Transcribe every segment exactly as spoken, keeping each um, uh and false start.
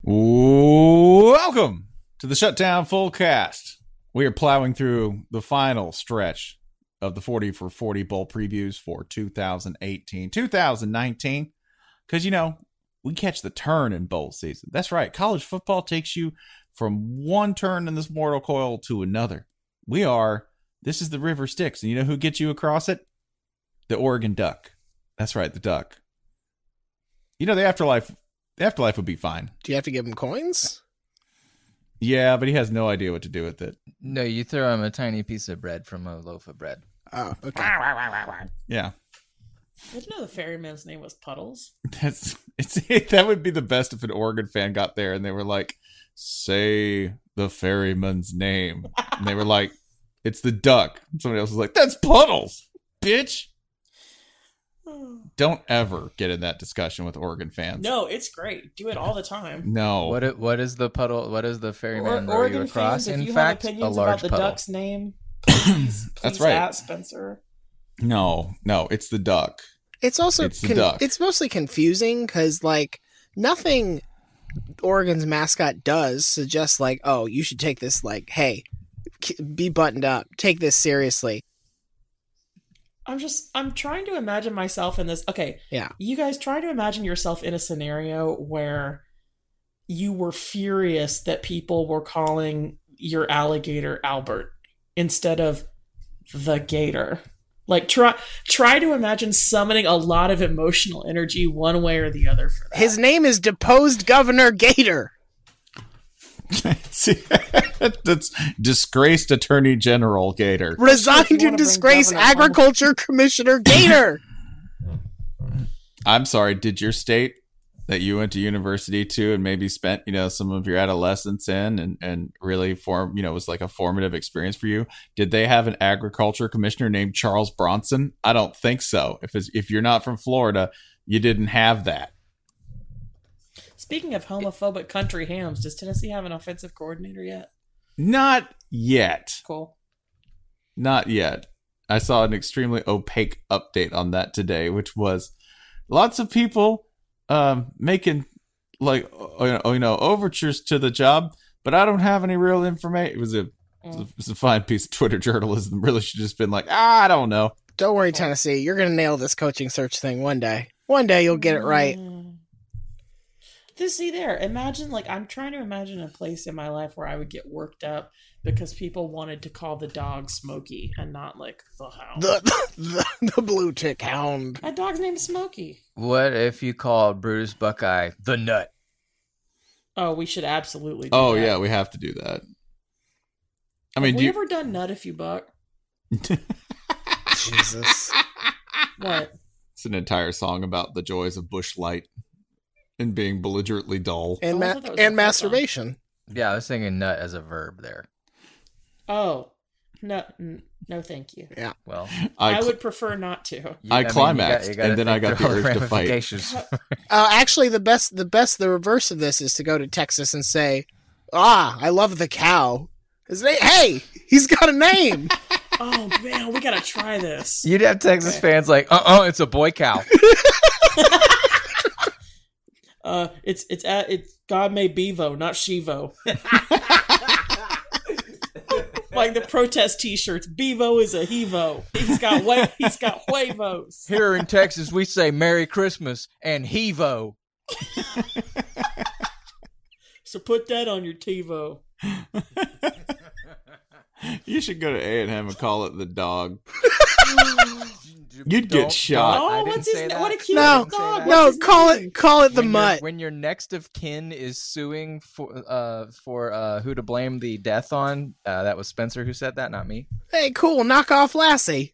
Welcome to the Shutdown Fullcast. We are plowing through the final stretch of the forty for forty bowl previews for two thousand eighteen, two thousand nineteen. Because, you know, we catch the turn in bowl season. That's right. College football takes you from one turn in this mortal coil to another. We are, this is the River Styx. And you know who gets you across it? The Oregon Duck. That's right, the Duck. You know, the afterlife, the afterlife would be fine. Do you have to give him coins? Yeah, but he has no idea what to do with it. No, you throw him a tiny piece of bread from a loaf of bread. Oh, okay. Yeah. I didn't know the ferryman's name was Puddles. That's it's that would be the best if an Oregon fan got there and they were like, say the ferryman's name. And they were like, it's the Duck. And somebody else was like, that's Puddles, bitch. Don't ever get in that discussion with Oregon fans. No, it's great. Do it all the time. No. What it, what is the puddle? What is the ferryman Or, row Oregon you across? fans, if In you fact, have a opinions large about the puddle. Duck's name, please, That's please right. at Spencer. No, no, it's the Duck. It's also It's the con- Duck. it's mostly confusing because like nothing Oregon's mascot does suggests like, oh, you should take this like, hey, k- be buttoned up, take this seriously. I'm just, I'm trying to imagine myself in this. Okay, Yeah. you guys try to imagine yourself in a scenario where you were furious that people were calling your alligator Albert instead of the gator. Like try try to imagine summoning a lot of emotional energy one way or the other for that. His name is deposed Governor Gator. That's disgraced Attorney General Gator. Resigned If you to wanna bring disgrace Governor Homer- Agriculture Commissioner Gator. I'm sorry, did your state that you went to university to and maybe spent, you know, some of your adolescence in and, and really form, you know, was like a formative experience for you? Did they have an agriculture commissioner named Charles Bronson? I don't think so. If it's, if you're not from Florida, you didn't have that. Speaking of homophobic country hams, does Tennessee have an offensive coordinator yet? Not yet. Cool. Not yet. I saw an extremely opaque update on that today, which was lots of people um, making like uh, you know overtures to the job, but I don't have any real information. It was a it was a, it was a fine piece of Twitter journalism. Really should have just been like, ah, I don't know. Don't worry, Tennessee. You're going to nail this coaching search thing one day. One day you'll get it right. Mm. This, see there, imagine, like, I'm trying to imagine a place in my life where I would get worked up because people wanted to call the dog Smokey and not, like, the hound. The, the, the blue tick hound. My dog's name is Smokey. What if you called Brutus Buckeye the Nut? Oh, we should absolutely do Oh that. yeah, we have to do that. I mean, Have do we you... ever done Nut If You Buck? Jesus. What? It's an entire song about the joys of bush light and being belligerently dull. And, Oh, I ma- thought that was and a masturbation. Yeah, I was thinking nut as a verb there. Oh, no, n- no, thank you. Well, I, I, cl- would prefer not to. you- I mean, you climaxed, got- you gotta and then I think got through the all urge to fight. ramifications. Uh, actually, the best, the best, the reverse of this is to go to Texas and say, "Ah, I love the cow." His name, hey, he's got a name. Oh, man, we gotta try this. You'd have Texas fans like, uh-uh, it's a boy cow. Uh, it's it's at it's God made Bevo, not Shivo. Like the protest T-shirts. Bevo is a hevo. He's got wa- he's got huevos. Here in Texas, we say Merry Christmas and Hevo. So put that on your TiVo. You should go to A and M and call it the dog. You'd get Don't- shot. don't- I Oh, didn't what's his say name? that. What a cute No, dog. no, What's his call name? it, call it the when mutt. Your, when your next of kin is suing for uh for uh who to blame the death on, uh, that was Spencer who said that, not me. Hey, cool, knock off Lassie.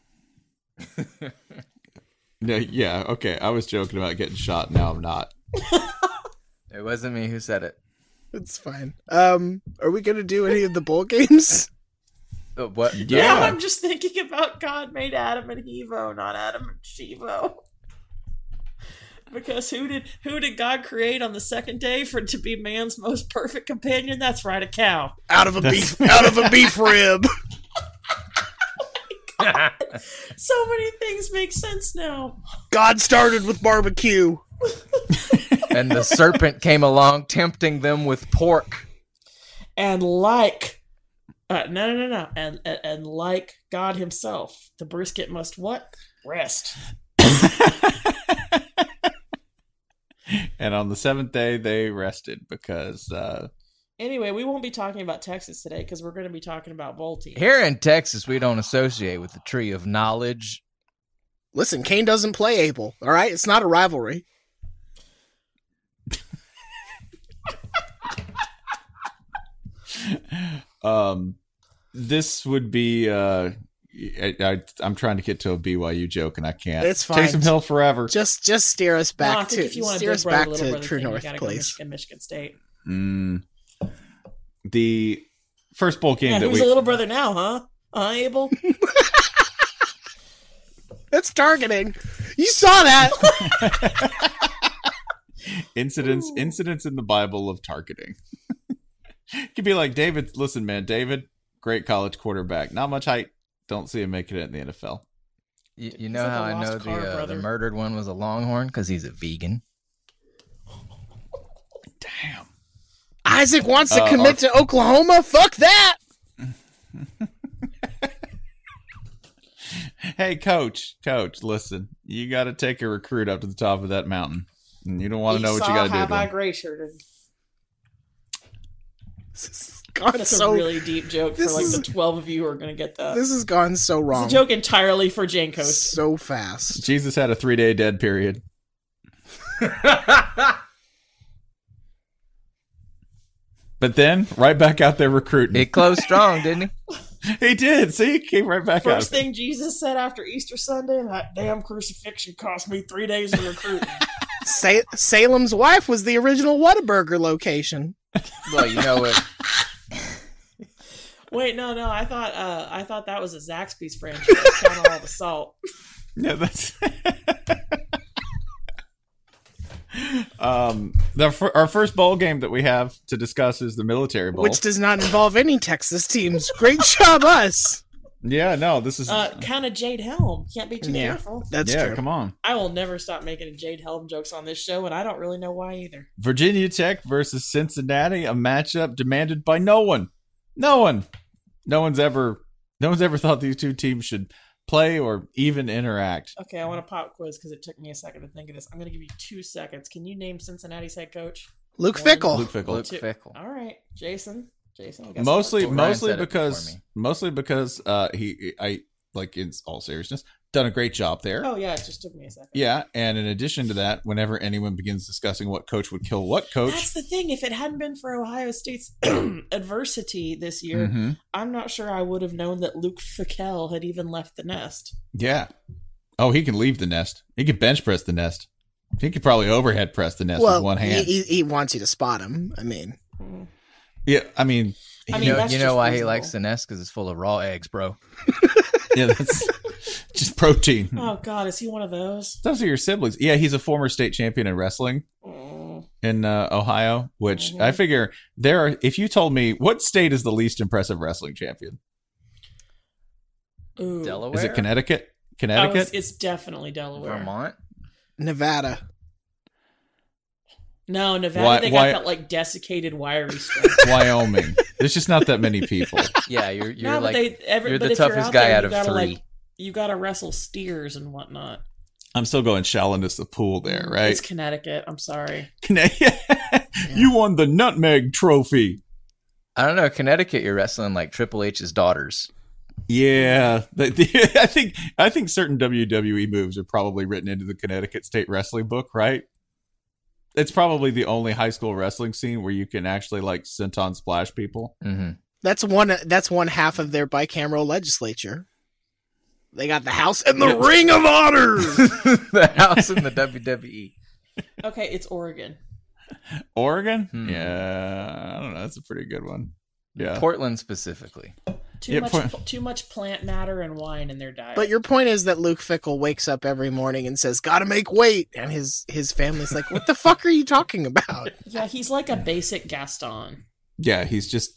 Yeah, yeah, okay. I was joking about getting shot. Now I'm not. It wasn't me who said it. It's fine. Um, are we gonna do any of the bowl games? Uh, what? Yeah. Now I'm just thinking about God made Adam and Hevo, not Adam and Shivo. Because who did who did God create on the second day for to be man's most perfect companion? That's right, a cow. Out of a beef, out of a beef rib. So many things make sense now. God started with barbecue. and the serpent came along, tempting them with pork. And like, uh, no, no, no, no, and, and and like God Himself, the brisket must what? Rest. And on the seventh day, they rested because. Uh, Anyway, we won't be talking about Texas today because we're going to be talking about bowl teams. Here in Texas, we don't associate with the tree of knowledge. Listen, Kane doesn't play Abel, all right? It's not a rivalry. um, this would be. Uh, I, I, I'm trying to get to a B Y U joke and I can't. It's fine. Taysom Hill forever. Just just steer us back no, I think to if you want a steer big us brother, back little to brother True thing, North, you gotta go please. Michigan, Michigan State. Mm. The first bowl game Yeah, that who's we. a little brother now, huh? Huh, Abel? That's targeting. You saw that. incidents incidents in the Bible of targeting. It could be like David. Listen, man, David, great college quarterback. Not much height. Don't see him making it in the N F L. You, you know like how a I lost know car, the uh, the brother. murdered one was a Longhorn? Because he's a vegan. Damn. Isaac wants to Uh, commit our- to Oklahoma. Fuck that. Hey, coach, coach, listen. You got to take a recruit up to the top of that mountain, and you don't want to know what you got to do. Have to I him. gray shirted? This has gone That's so a really deep joke for this like is- the twelve of you who are going to get that. This has gone so wrong. It's a joke entirely for Jane Coast. So fast. Jesus had a three-day dead period. But then, right back out there recruiting. He closed strong, didn't he? He did. See, he came right back First out. thing Jesus said after Easter Sunday, that damn crucifixion cost me three days of recruiting. Sa- Salem's wife was the original Whataburger location. Well, you know what? Wait, no, no, I thought uh, I thought that was a Zaxby's franchise. Count all the salt. Yeah, that's. um, the fir- our first bowl game that we have to discuss is the Military Bowl. Which does not involve any Texas teams. Great job, us. yeah, no, this is. Uh, kind of Jade Helm. Can't be too Yeah. careful. That's yeah, true. come on. I will never stop making Jade Helm jokes on this show, and I don't really know why either. Virginia Tech versus Cincinnati, a matchup demanded by no one. No one. No one's ever. No one's ever thought these two teams should play or even interact. Okay, I want a pop quiz because it took me a second to think of this. I'm going to give you two seconds. Can you name Cincinnati's head coach? Luke One. Fickle. Luke Fickle. Luke Two. Fickle. All right, Jason. Jason. I guess Mostly, I'll- Ryan mostly said it before because, me. mostly because uh, he, I like in all seriousness, done a great job there. Oh yeah, it just took me a second. Yeah, and in addition to that, whenever anyone begins discussing what coach would kill what coach, That's the thing. If it hadn't been for Ohio State's adversity this year, Mhm. I'm not sure I would have known that Luke Fickell had even left the nest. yeah. Oh, he can leave the nest. He could bench press the nest. He could probably overhead press the nest Well, with one hand. He, he wants you to spot him. I mean, yeah, I mean, I You mean, know, that's you know just why he reasonable. likes the nest? Because it's full of raw eggs, bro. yeah, that's just protein. Oh God, is he one of those? Those are your siblings. Yeah, he's a former state champion in wrestling Mm. in uh, Ohio. Which Mhm. I figure there are. If you told me what state is the least impressive wrestling champion, Ooh. Delaware? is it Connecticut? Oh, Connecticut? it's, it's definitely Delaware. Vermont? Nevada. No, Nevada. Why- they why- got that like desiccated wiry strength. Wyoming. There's just not that many people. Yeah, you're you're no, like but they every, you're but the if you're toughest out guy there, out you of gotta, three. Like, you got to wrestle steers and whatnot. I'm still going Shallonus the pool there, right? It's Connecticut. I'm sorry. You won the Nutmeg Trophy. I don't know, Connecticut. You're wrestling like Triple H's daughters. Yeah, the- the- I think I think certain W W E moves are probably written into the Connecticut State Wrestling book, right? It's probably the only high school wrestling scene where you can actually like senton splash people. Mm-hmm. That's one. That's one half of their bicameral legislature. They got the House and the Yeah. Ring of Honor. The house in the W W E. Okay, it's Oregon. Oregon? Hmm. Yeah, I don't know. That's a pretty good one. Yeah. Portland specifically. Too Yeah, much. point- Too much plant matter and wine in their diet. But your point is that Luke Fickle wakes up every morning and says, "Gotta make weight," and his his family's like, "What the fuck are you talking about?" yeah, he's like a basic Gaston. Yeah, he's just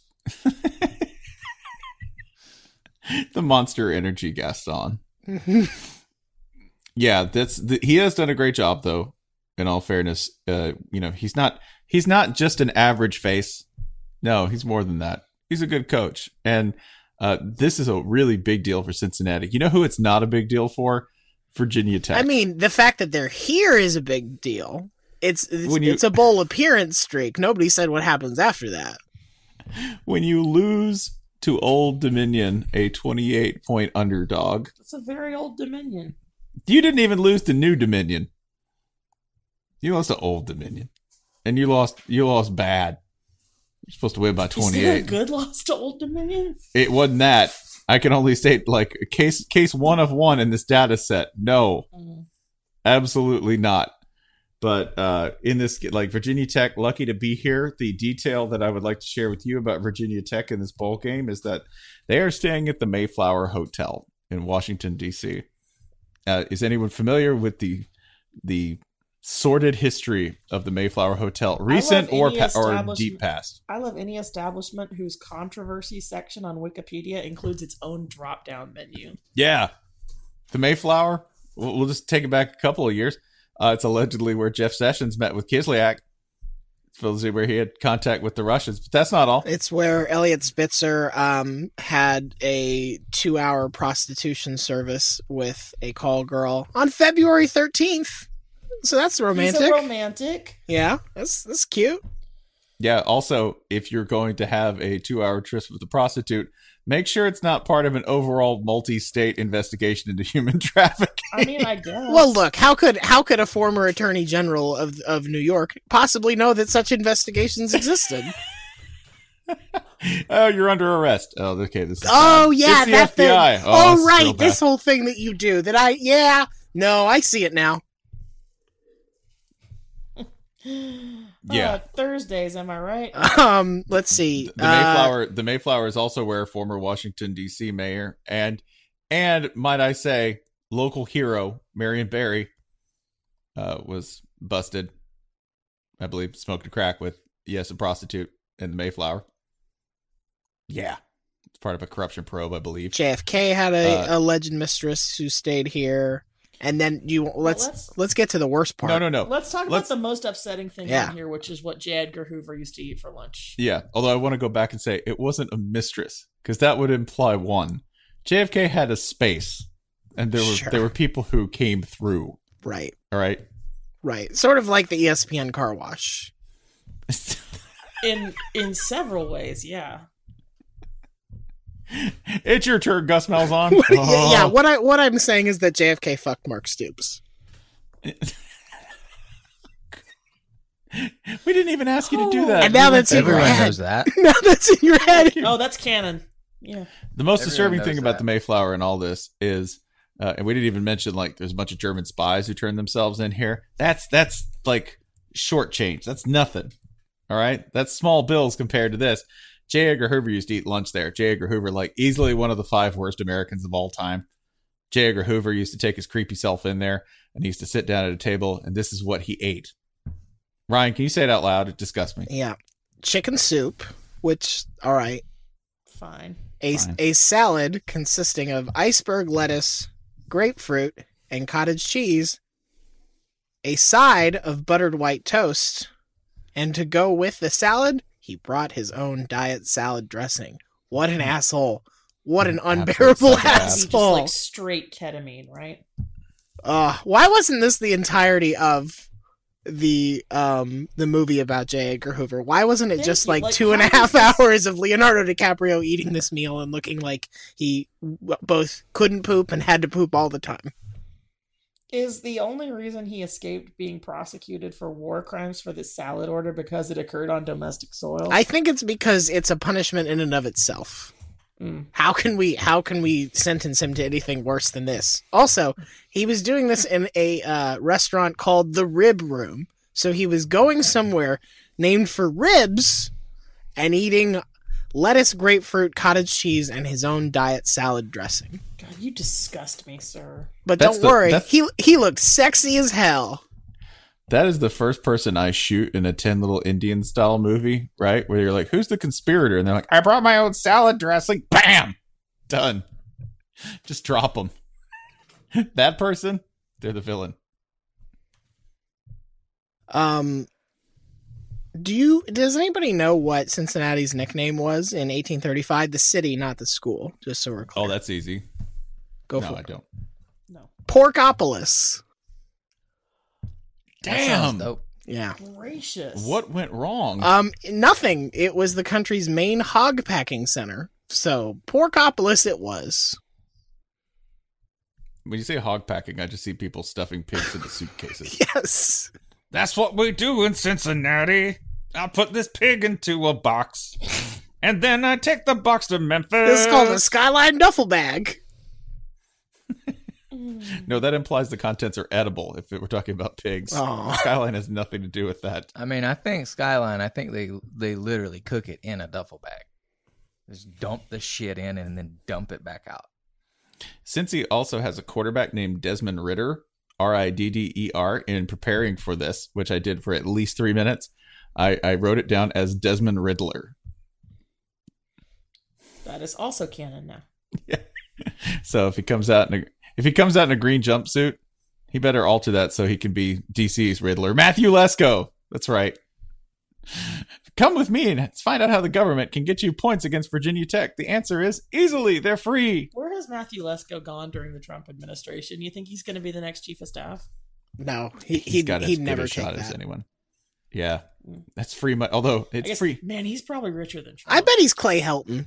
the Monster Energy Gaston. Yeah, that's the, he has done a great job though in all fairness, uh, you know, he's not he's not just an average face. No, he's more than that. He's a good coach. And uh, this is a really big deal for Cincinnati. You know who it's not a big deal for? Virginia Tech. I mean, the fact that they're here is a big deal. It's it's, When you- it's a bowl appearance streak. Nobody said what happens after that. When you lose to Old Dominion, a twenty-eight point underdog, It's a very old Dominion. you didn't even lose to New Dominion. You lost to Old Dominion. And you lost you lost bad. You're supposed to win by Is there a twenty-eight. good loss to Old Dominion? It wasn't that. I can only state like case case one of one in this data set. No, Mm. absolutely not. But uh, in this, like Virginia Tech, lucky to be here. The detail that I would like to share with you about Virginia Tech in this bowl game is that they are staying at the Mayflower Hotel in Washington, D C. Uh, is anyone familiar with the the sordid history of the Mayflower Hotel, recent or any pa- or establishment- deep past? I love any establishment whose controversy section on Wikipedia includes its own drop-down menu. Yeah, the Mayflower. We'll, we'll just take it back a couple of years. Uh, it's allegedly where Jeff Sessions met with Kislyak. It's supposedly where he had contact with the Russians, but that's not all. It's where Elliot Spitzer um, had a two-hour prostitution service with a call girl on February thirteenth. So that's romantic. He's a romantic. Yeah, that's that's cute. Yeah. Also, if you're going to have a two-hour tryst with a prostitute, make sure it's not part of an overall multi-state investigation into human trafficking. I mean, I guess. Well, look, how could how could a former attorney general of of New York possibly know that such investigations existed? Oh, you're under arrest. Oh, okay. This is Oh bad. yeah, It's the that F B I. thing. Oh, Oh, this is real right, this bad. whole thing that you do. That I yeah. No, I see it now. Yeah. Uh, Thursdays, am I right? Um, let's see. The Uh, Mayflower, the Mayflower is also where former Washington D C mayor and and might I say local hero Marion Barry uh, was busted. I believe smoked a crack with yes a prostitute in the Mayflower. Yeah, it's part of a corruption probe, I believe. J F K had a Uh, alleged mistress who stayed here, and then you let's let's, let's- get to the worst part. No, no, no. Let's talk Let's- about the most upsetting thing Yeah. in here, which is what J. Edgar Hoover used to eat for lunch. Yeah, although I want to go back and say it wasn't a mistress because that would imply one. J F K had a space, and there were Sure. there were people who came through. Right, All right. right. Sort of like the E S P N car wash. In in several ways, yeah. It's your turn, Gus Malzahn. Yeah, yeah, Oh. what I what I'm saying is that J F K fucked Mark Stoops. We didn't even ask you to do that. And now You went that's in there. your Everyone head. knows that. Now that's in your head. Oh, that's canon. Yeah. The most Everyone disturbing knows thing about that. the Mayflower and all this is, uh, and we didn't even mention like there's a bunch of German spies who turned themselves in here. That's that's like short change. That's nothing. All right, that's small bills compared to this. J. Edgar Hoover used to eat lunch there. J. Edgar Hoover, like easily one of the five worst Americans of all time. J. Edgar Hoover used to take his creepy self in there and he used to sit down at a table and this is what he ate. Ryan, can you say it out loud? It disgusts me. Yeah, chicken soup, which all right, Fine. a Fine. a salad consisting of iceberg lettuce, grapefruit, and cottage cheese. A side of buttered white toast, and to go with the salad, he brought his own diet salad dressing. What an asshole! What an Absolute unbearable psychopath. Just asshole! like straight ketamine, right? Uh, why wasn't this the entirety of the um the movie about J. Edgar Hoover? Why wasn't it Thank just you. like Like, two and a how half is this- hours of Leonardo DiCaprio eating this meal and looking like he w- both couldn't poop and had to poop all the time? Is the only reason he escaped being prosecuted for war crimes for this salad order because it occurred on domestic soil? I think it's because it's a punishment in and of itself. Mm. How can we how can we sentence him to anything worse than this? Also, he was doing this in a uh, restaurant called the Rib Room. So he was going somewhere named for ribs and eating lettuce, grapefruit, cottage cheese, and his own diet salad dressing. God, you disgust me, sir. But That's don't the- worry, that's- he he looked sexy as hell. That is the first person I shoot in a ten Little Indian style movie, right? Where you're like, who's the conspirator? And they're like, I brought my own salad dressing. Bam! Done. Just drop them. That person, they're the villain. Um, do you? Does anybody know what Cincinnati's nickname was in eighteen thirty-five? The city, not the school. Just so we're clear. Oh, that's easy. Go no, for I it. don't. No. Porkopolis. That sounds Damn. dope. Yeah. Gracious. What went wrong? Um, nothing. It was the country's main hog packing center. So Porkopolis it was. When you say hog packing, I just see people stuffing pigs into suitcases. Yes. That's what we do in Cincinnati. I put this pig into a box, and then I take the box to Memphis. This is called a Skyline duffel bag. No, that implies the contents are edible if we're talking about pigs. Aw. Skyline has nothing to do with that. I mean, I think Skyline, I think they they literally cook it in a duffel bag. Just dump the shit in and then dump it back out. Cincy also has a quarterback named Desmond Ritter, R I D D E R. In preparing for this, which I did for at least three minutes, I, I wrote it down as Desmond Riddler. That is also canon now. So if he comes out in a if he comes out in a green jumpsuit, he better alter that so he can be D C's Riddler. Matthew Lesko. That's right. Come with me and find out how the government can get you points against Virginia Tech. The answer is easily. They're free. Where has Matthew Lesko gone during the Trump administration? You think he's going to be the next chief of staff? No, he, He's he'd, got as he'd good never a take shot as that. anyone. Yeah, that's free money. Although I it's guess, free. man, he's probably richer than Trump. I bet he's Clay Helton.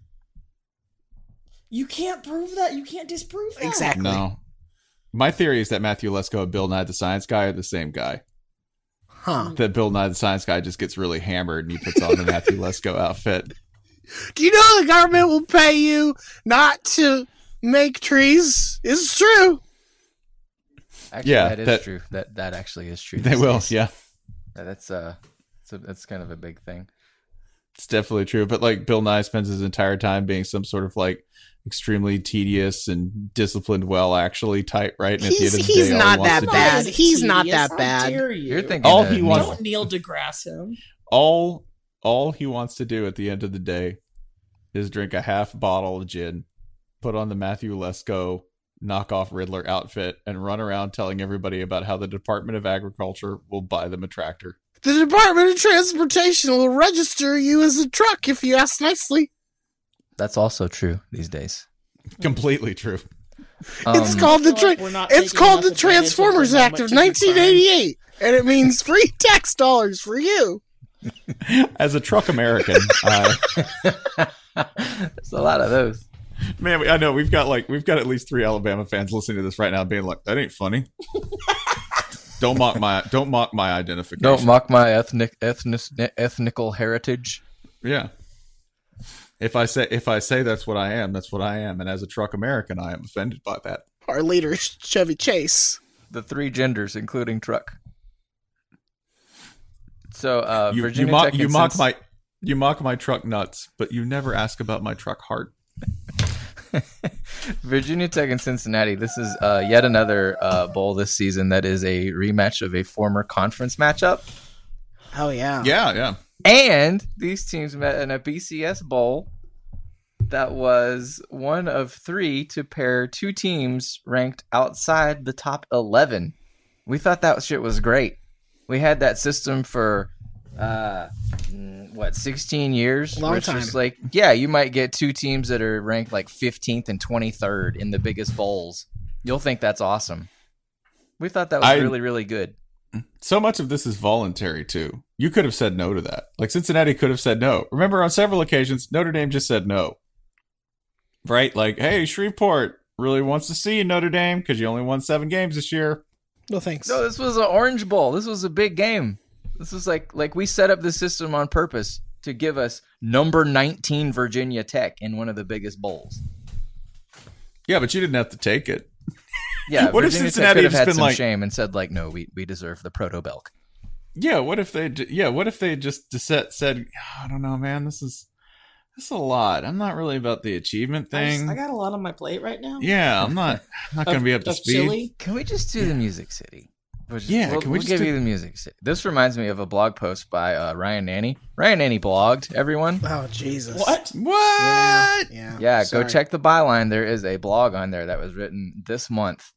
You can't prove that. You can't disprove that. Exactly. No. My theory is that Matthew Lesko and Bill Nye the Science Guy are the same guy. Huh. That Bill Nye the Science Guy just gets really hammered and he puts on the Matthew Lesko outfit. Do you know the government will pay you not to make trees? It's true. Actually, Yeah, that is that- true. That that actually is true. They these will, days. yeah. Yeah, That's uh, so that's kind of a big thing. It's definitely true. But like Bill Nye spends his entire time being some sort of like extremely tedious and disciplined, well, actually type, right? And He's- the he's day, all he not wants that to do- bad. Not as He's not tedious. that How bad. dare you? You're thinking All uh, he wants- Don't Neil deGrasse him. all all he wants to do at the end of the day is drink a half bottle of gin, put on the Matthew Lesko knockoff Riddler outfit, and run around telling everybody about how the Department of Agriculture will buy them a tractor. The Department of Transportation will register you as a truck if you ask nicely. That's also true these days. Completely true. It's Um, called the I feel like tra- we're not It's taking called the enough advantage of Transformers the Act moment of to be nineteen eighty-eight, and it means free tax dollars for you. As a truck American, uh, There's a lot of those. man, we- I know we've got like we've got at least three Alabama fans listening to this right now, being like, "That ain't funny." Don't mock my don't mock my identification. Don't mock my ethnic ethnic ethnical heritage. Yeah. If I say if I say that's what I am, that's what I am, and as a truck American, I am offended by that. Our leader is Chevy Chase. The three genders, including truck. So uh, You, you Virginia mock Tech you and mock Cinc- my you mock my truck nuts, but you never ask about my truck heart. Virginia Tech and Cincinnati. This is uh, yet another uh, bowl this season that is a rematch of a former conference matchup. Oh yeah. Yeah, yeah. And these teams met in a B C S bowl that was one of three to pair two teams ranked outside the top eleven. We thought that shit was great. We had that system for uh, mm, what sixteen years. Long where it's time. just like, yeah, you might get two teams that are ranked like fifteenth and twenty-third in the biggest bowls. You'll think that's awesome. We thought that was I- really, really good. So much of this is voluntary too. You could have said no to that. Like Cincinnati could have said no. Remember, on several occasions, Notre Dame just said no. Right? Like, hey, Shreveport really wants to see you, Notre Dame, because you only won seven games this year. No thanks. No, this was an Orange Bowl. This was a big game. This was like like we set up the system on purpose to give us number nineteen Virginia Tech in one of the biggest bowls. Yeah, but you didn't have to take it. Yeah, What if Virginia Cincinnati Tech could have had had just been some like- shame and said like, no, we, we deserve the proto belk. Yeah, what if they? d- Yeah, what if they just said, said, I don't know, man. This is this is a lot. I'm not really about the achievement I, just- thing. I got a lot on my plate right now. Yeah, I'm not. I'm not going to be up to Of speed. chili. Can we just do the Music City? We'll just- Yeah, we'll, can we we'll just give do- you the Music City. This reminds me of a blog post by uh, Ryan Nanny. Ryan Nanny blogged, everyone. Oh Jesus. What? What? Yeah. Yeah, Sorry. go check the byline. There is a blog on there that was written this month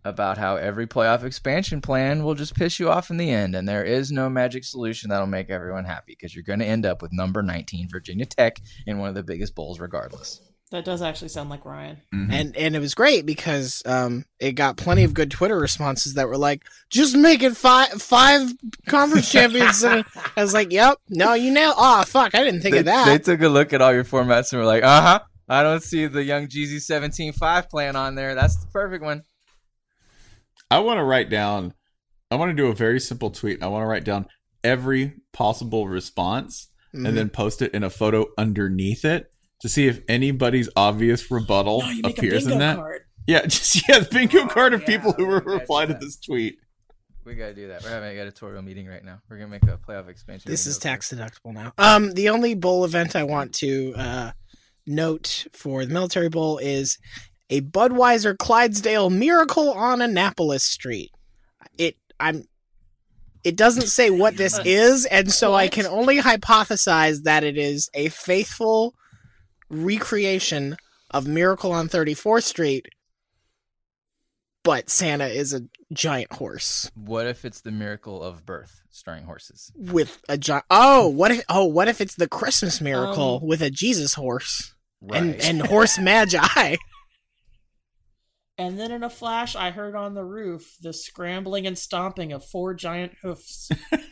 about how every playoff expansion plan will just piss you off in the end, and there is no magic solution that'll make everyone happy because you're going to end up with number nineteen Virginia Tech in one of the biggest bowls regardless. That does actually sound like Ryan. Mhm. And and it was great because um, it got plenty of good Twitter responses that were like, just make it five five conference champions. And I was like, yep, no, you nailed. Oh fuck, I didn't think They, of that. they took a look at all your formats and were like, uh huh, I don't see the young Jeezy seventeen five plan on there. That's the perfect one. I want to write down, I want to do a very simple tweet. I want to write down every possible response Mhm. and then post it in a photo underneath it to see if anybody's obvious rebuttal No, you make a appears bingo in that. card. Yeah, just yeah, the bingo card of yeah, people who we were gotta reply do to that. this tweet. We got to do that. We're having an editorial meeting right now. We're going to make a playoff expansion. This is video tax deductible now. Um, the only bowl event I want to uh, note for the Military Bowl is a Budweiser Clydesdale Miracle on Annapolis Street. It I'm. It doesn't say what this is, and so I What? can only hypothesize that it is a faithful recreation of Miracle on thirty-fourth Street, but Santa is a giant horse What if it's the miracle of birth starring horses? with a giant. Oh, what if? Oh, what if it's the Christmas Miracle Um, with a Jesus horse and Right. and horse magi? And then in a flash, I heard on the roof the scrambling and stomping of four giant hoofs.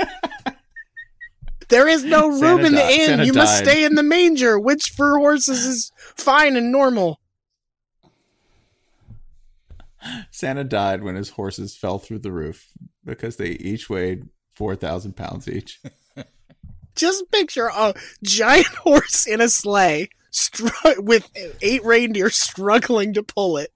There is no room Santa in the died. inn. Santa You must died. stay in the manger, which for horses is fine and normal. Santa died when his horses fell through the roof because they each weighed four thousand pounds each. Just picture a giant horse in a sleigh str- with eight reindeer struggling to pull it.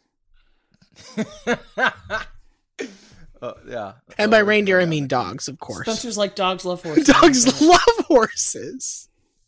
Oh, yeah. And by Oh, reindeer, I yeah. mean dogs, of course. Spencer's like dogs love horses. Dogs love horses.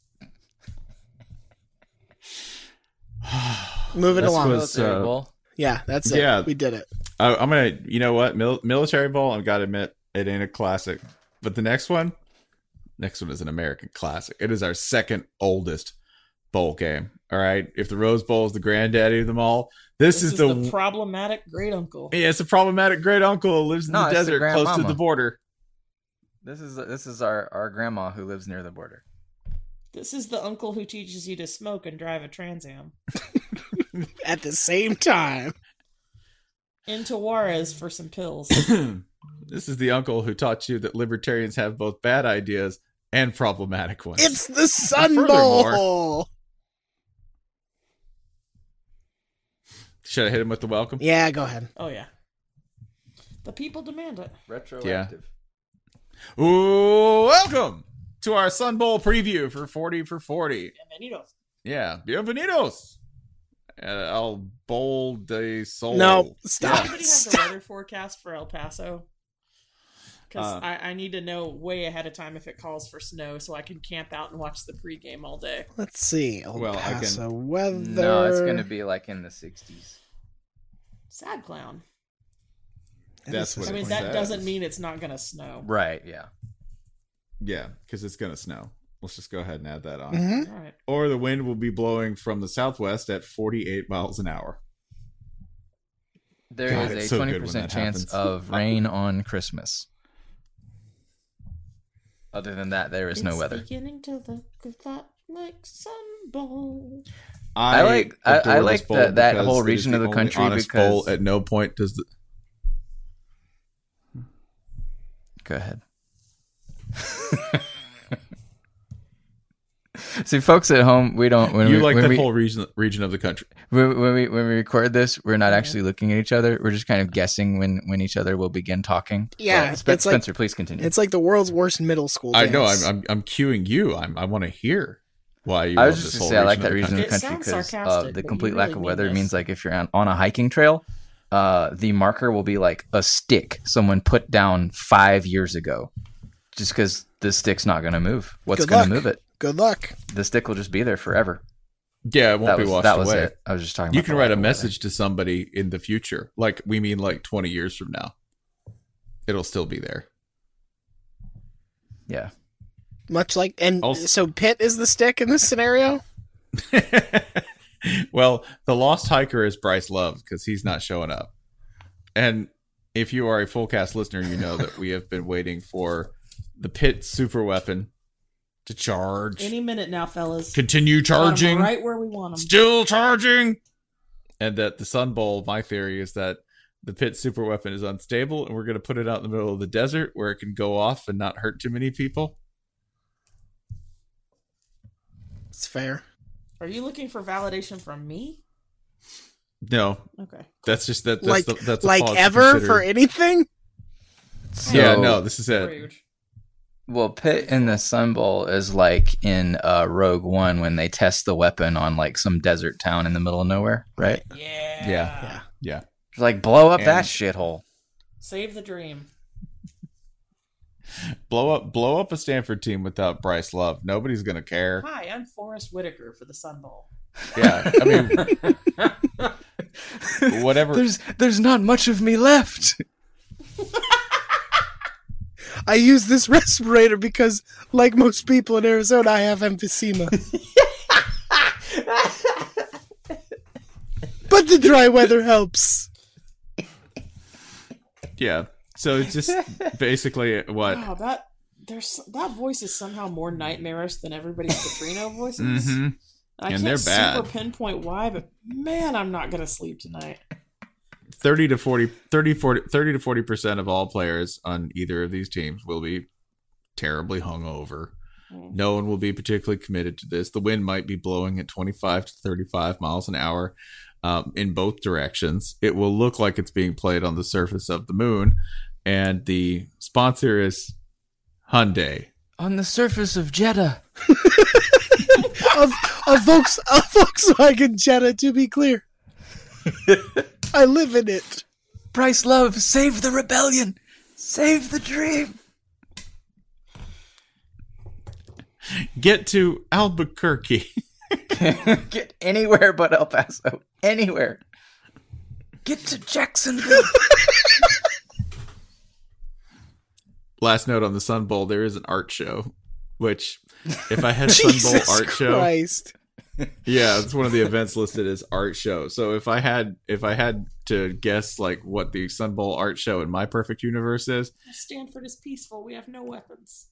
Moving That's along. what- Military uh, Bowl. Yeah, that's it. Yeah. We did it. I, I'm gonna, you know what, Mil- Military Bowl. I've got to admit, it ain't a classic, but the next one, next one is an American classic. It is our second oldest bowl game. All right, if the Rose Bowl is the granddaddy of them all, this, This is, is the, the problematic great uncle. yeah, it's a problematic great uncle who lives in No, the it's the desert close to grandmama. the border. This is this is our, our grandma who lives near the border. This is the uncle who teaches you to smoke and drive a Trans Am. At the same time. Into Juarez for some pills. This is the uncle who taught you that libertarians have both bad ideas and problematic ones. It's the Sun Furthermore- Bowl. Should I hit him with the welcome? Yeah, go ahead. Oh, yeah. The people demand it. Retroactive. Ooh, welcome to our Sun Bowl preview for forty for forty. Bienvenidos. Yeah, bienvenidos. Uh, El Bowl de Sol. No, Does stop. anybody have the Stop. weather forecast for El Paso? Because Uh, I, I need to know way ahead of time if it calls for snow so I can camp out and watch the pregame all day. Let's see. El Well, I can- Paso weather. No, it's going to be like in the sixties. Sad clown. That's what I it mean, says. that doesn't mean it's not going to snow. Right, yeah. Yeah, because it's going to snow. Let's just go ahead and add that on. hmm All right. Or the wind will be blowing from the southwest at forty-eight miles an hour. There God, is it's a so twenty good when percent that chance happens. of rain on Christmas. Other than that, there is no It's weather. beginning to look a lot like Sun Bowl. I like- I- adore I this like bowl that- that because whole it is region of the only country honest because- bowl. At no point does the Go ahead. See, folks at home, we don't. When you we, like when that we, whole region region of the country. when, when we when we record this, we're not actually looking at each other. We're just kind of guessing when when each other will begin talking. Yeah, But Spen- it's like- Spencer, please continue. It's like the world's worst middle school. I know. I'm dance. I'm, I'm cueing you. I'm, I want to hear why you. I love was this just whole gonna say I like region that of the region of the It country sounds because uh, sarcastic, the but complete you lack really of mean weather this. means like if you're on, on a hiking trail, uh, the marker will be like a stick someone put down five years ago, just because the stick's not going to move. What's Good going to luck. move it? Good luck. The stick will just be there forever. Yeah, it won't That be was washed that was away. it. I was just talking. You about can the write lack a of weather. message to somebody in the future, like we mean like twenty years from now. It'll still be there. Yeah. Much like, and Also- so Pitt is the stick in this scenario. Well, the lost hiker is Bryce Love because he's not showing up. And if you are a full cast listener, you know that we have been waiting for the Pitt super weapon to charge. Any minute now, fellas. Continue charging. Got 'em right where we want them. Still charging. And that the Sun Bowl, my theory is that the Pitt super weapon is unstable, and we're going to put it out in the middle of the desert where it can go off and not hurt too many people. It's fair. Are you looking for validation from me? No, Okay. that's just that. That's Like, the, that's a like pause to ever consider. for anything? Yeah, So- no, this is it. Rude. Well, Pitt in the Sun Bowl is like in uh, Rogue One when they test the weapon on like some desert town in the middle of nowhere, right? Yeah. Yeah. Yeah. Yeah. It's like blow up And- that shithole. Save the dream. Blow up, blow up a Stanford team without Bryce Love. Nobody's gonna care. Hi, I'm Forrest Whitaker for the Sun Bowl. Yeah, I mean, whatever. There's there's not much of me left. I use this respirator because, like most people in Arizona, I have emphysema. But the dry weather helps. Yeah. So it's just basically what. Wow, that there's that voice is somehow more nightmarish than everybody's Catrino voices. hmm I And can't they're super bad. pinpoint why, but man, I'm not gonna sleep tonight. thirty to forty, thirty, forty, thirty to forty percent of all players on either of these teams will be terribly hungover. Mm. No one will be particularly committed to this. The wind might be blowing at twenty-five to thirty-five miles an hour um, in both directions. It will look like it's being played on the surface of the moon. And the sponsor is Hyundai. On the surface of Jeddah. A, a, Volks, a Volkswagen Jetta, to be clear. I live in it. Bryce Love, save the rebellion. Save the dream. Get to Albuquerque. Get anywhere but El Paso. Anywhere. Get to Jacksonville. Last note on the Sun Bowl, there is an art show, which if I had a Sun Bowl Jesus art show, Christ. yeah, it's one of the events listed as art show. So if I had if I had to guess like what the Sun Bowl art show in my perfect universe is, Stanford is peaceful. We have no weapons.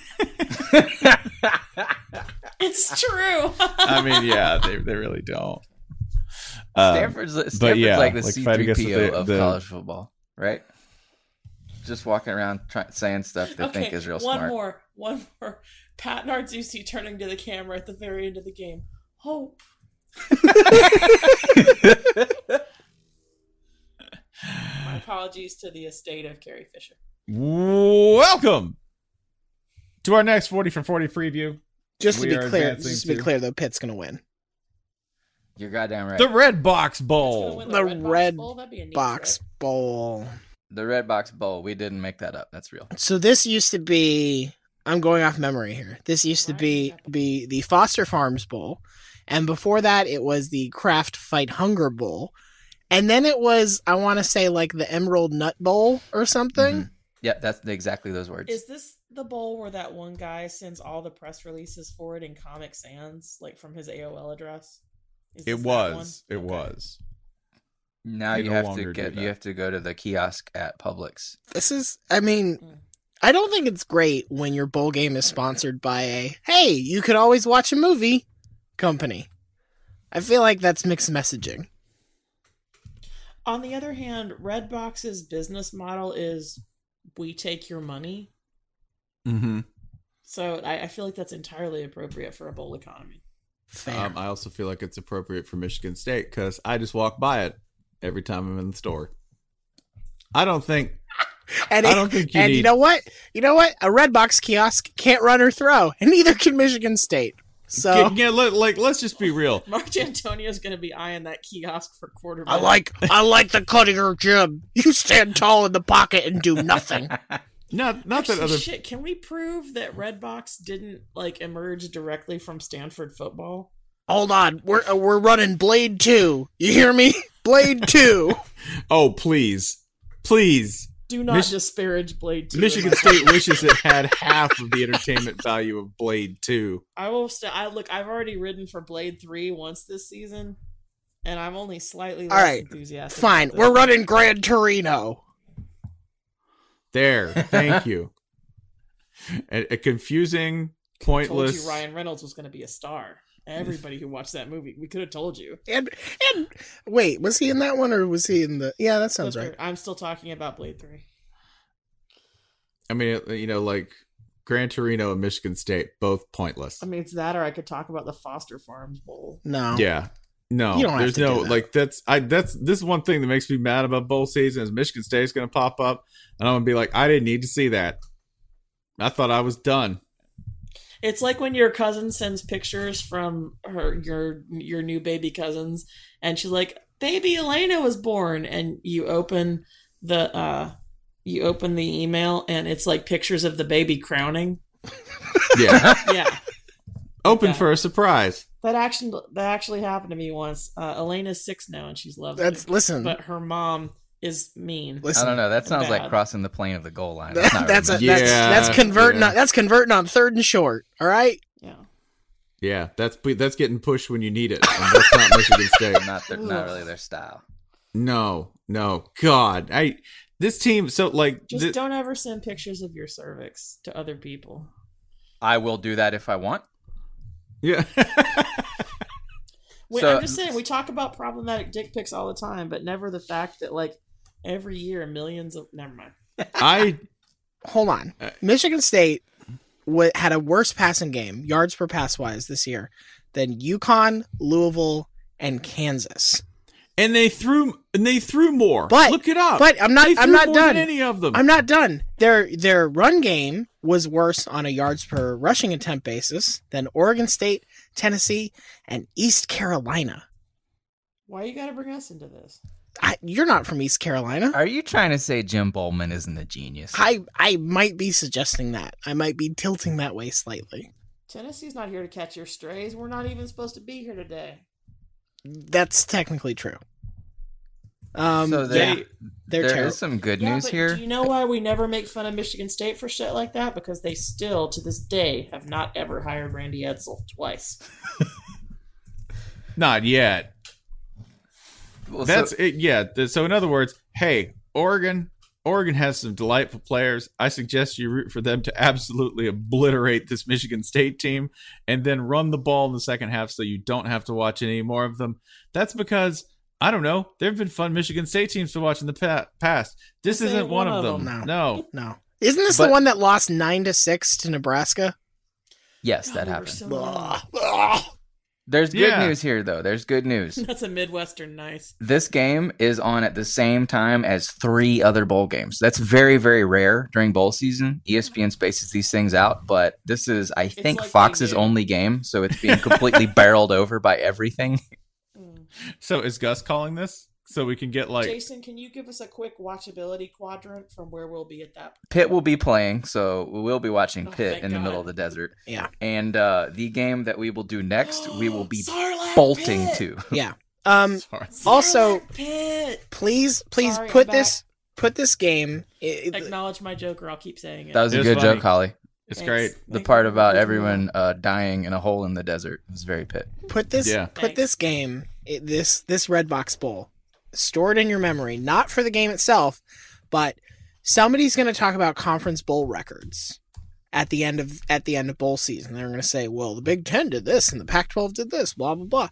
It's true. I mean, yeah, they they really don't. Um, Stanford's, Stanford's yeah, like the like if I had to guess C three P O what the- of the- college football, right? Just walking around try, saying stuff they think is real one smart. more, one more. Pat Narduzzi turning to the camera at the very end of the game. Hope. My apologies to the estate of Carrie Fisher. welcome to our next forty for forty preview. Just to We be are clear, advancing just to be to- clear, though, Pitt's going to win. You're goddamn right. The Red Box It's gonna Bowl. win The Red, Red Box Bowl. That'd be a neat Box trip. Bowl. The Red Box Bowl. We didn't make that up. That's real. So this used to be, I'm going off memory here. This used to be be the Foster Farms Bowl, and before that it was the Kraft Fight Hunger Bowl, and then it was, I want to say, like the Emerald Nut Bowl or something. Mhm. Yeah, that's exactly those words. Is this the bowl where that one guy sends all the press releases for it in Comic Sans, like from his A O L address? Is It this that was. one? It Okay. was. now They you no have longer to do get that. you have to go to the kiosk at Publix. This is, I mean, Mm. I don't think it's great when your bowl game is sponsored by a, hey, you could always watch a movie company. I feel like that's mixed messaging. On the other hand, Redbox's business model is we take your money. Mm-hmm. So I, I feel like that's entirely appropriate for a bowl economy. Fair. Um, I also feel like it's appropriate for Michigan State because I just walk by it every time I'm in the store. I don't think. and I it- don't think you and need. you know what? You know what? A Redbox kiosk can't run or throw, and neither can Michigan State. So Yeah, yeah, let, like let's just be real. Mark Antonio's going to be eyeing that kiosk for quarterback. I like I like the cuttier Jim. You stand tall in the pocket and do nothing. Not not Actually, that other. shit, can we prove that Redbox didn't like emerge directly from Stanford football? Hold on, we're uh, we're running Blade Two. You hear me? Blade Two. Oh please, please. Do not Mich- disparage Blade two. Michigan in my- State wishes it had half of the entertainment value of Blade Two. I will. St- I look. I've already ridden for Blade three once this season, and I'm only slightly All less right, enthusiastic. Fine, about this we're one. running Gran Torino. There. Thank you. A, a confusing, Told pointless. you Ryan Reynolds was going to be a star. Everybody who watched that movie, we could have told you. And and wait, was he in that one or was he in the? Yeah, that sounds Flipper, right. I'm still talking about Blade Three. I mean, you know, like Gran Torino and Michigan State, both pointless. I mean, it's that, or I could talk about the Foster Farms Bowl. No. Yeah. No, You don't have there's to no do that. like that's I that's this is one thing that makes me mad about bowl season is Michigan State's going to pop up and I'm going to be like, I didn't need to see that. I thought I was done. It's like when your cousin sends pictures from her your your new baby cousins, and she's like, "Baby Elena was born," and you open the uh, you open the email, and it's like pictures of the baby crowning. Yeah. Yeah, Open Yeah. for a surprise. that actually that actually happened to me once. Uh, Elena's six now, and she's lovely. That's listen. but her mom is mean. listen. I don't know. That sounds Bad. like crossing the plane of the goal line. That- That's not that's a, really Yeah, that's that's converting. yeah. On, that's converting on third and short. All right. Yeah, Yeah, that's that's getting pushed when you need it. And that's not Michigan State. not their, not really their style. No, no. God. I this team so like just thi- don't ever send pictures of your cervix to other people. I will do that if I want. yeah. Wait, So- I'm just saying, we talk about problematic dick pics all the time, but never the fact that, like, every year millions of. Never mind. I Hold on. Uh, Michigan State w- had a worse passing game, yards per pass wise, this year than UConn, Louisville, and Kansas. and they threw and they threw more. But- look it up. But I'm not. They I'm threw not more done. than any of them. I'm not done. Their their run game was worse on a yards per rushing attempt basis than Oregon State, Tennessee, and East Carolina. Why you gotta bring us into this? I, you're not from East Carolina. Are you trying to say Jim Bowman isn't a genius? I I might be suggesting that. I might be tilting that way slightly. Tennessee's not here to catch your strays. We're not even supposed to be here today. That's technically true. Um, so yeah, they, they're there terrible. is some good Yeah, news but here. do you know why we never make fun of Michigan State for shit like that? Because they still, to this day, have not ever hired Randy Edsel twice. Not yet. Well, That's so, it. Yeah. th- So in other words, hey, Oregon, Oregon has some delightful players. I suggest you root for them to absolutely obliterate this Michigan State team and then run the ball in the second half so you don't have to watch any more of them. That's because I don't know. There have been fun Michigan State teams to watch in the pa- past. This This isn't ain't one one of of them. them. No. No, isn't this But- the one that lost nine to six to Nebraska? yes, God, that we were happened. so Ugh. young. Ugh. There's good Yeah. news here, though. There's good news. That's a Midwestern nice. This game is on at the same time as three other bowl games. That's very, very rare during bowl season. E S P N spaces these things out, but this is, I think, like Fox's they do. only game, so it's being completely barreled over by everything. Mm. So is Gus calling this so we can get like Jason, can you give us a quick watchability quadrant from where we'll be at that? Pitt will be playing, so we will be watching Oh, Pitt thank in the God. middle of the desert. Yeah, And uh, the game that we will do next, we will be Sarlacc bolting Pit! to. yeah. Um, Sorry. Also- Sarlacc Pit! please, please Sorry, put I'm this, put this game. it- Acknowledge my joke, or I'll keep saying it. That was It a was good funny. joke, Holly. It's Thanks. great. The Thank part you. about Good to everyone uh, dying in a hole in the desert was very Pitt. put this, Yeah. put this game, it, this this Redbox Bowl, store it in your memory, not for the game itself, but somebody's going to talk about conference bowl records at the end of at the end of bowl season. They're going to say, "Well, the Big Ten did this, and the Pac twelve did this." Blah blah blah.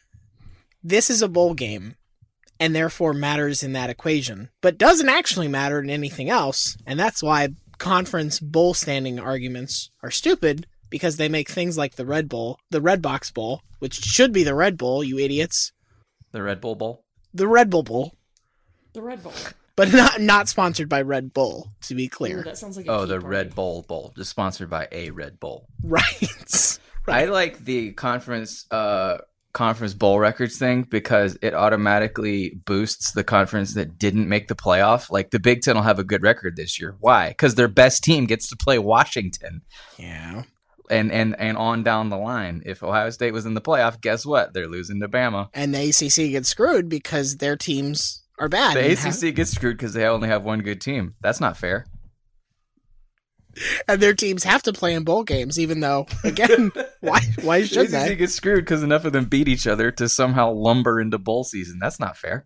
This is a bowl game, and therefore matters in that equation, but doesn't actually matter in anything else, and that's why conference bowl standing arguments are stupid, because they make things like the Red Bowl, the Red Box Bowl, which should be the Red Bowl, you idiots, The Red Bull Bowl. the Red Bull Bowl, The Red Bull. but not not sponsored by Red Bull, to be Ooh, clear. that sounds like a Oh, key the party. Red Bull Bowl, just sponsored by a Red Bull. Right. I like the conference uh conference bowl records thing because it automatically boosts the conference that didn't make the playoff. Like the Big Ten will have a good record this year. Why? Because their best team gets to play Washington. Yeah. And and and on down the line. If Ohio State was in the playoff, guess what? They're losing to Bama. And the A C C gets screwed because their teams are bad. The and A C C gets screwed because they only have one good team. That's not fair. And their teams have to play in bowl games, even though, again, why why should It's easy they? to get screwed because enough of them beat each other to somehow lumber into bowl season. That's not fair.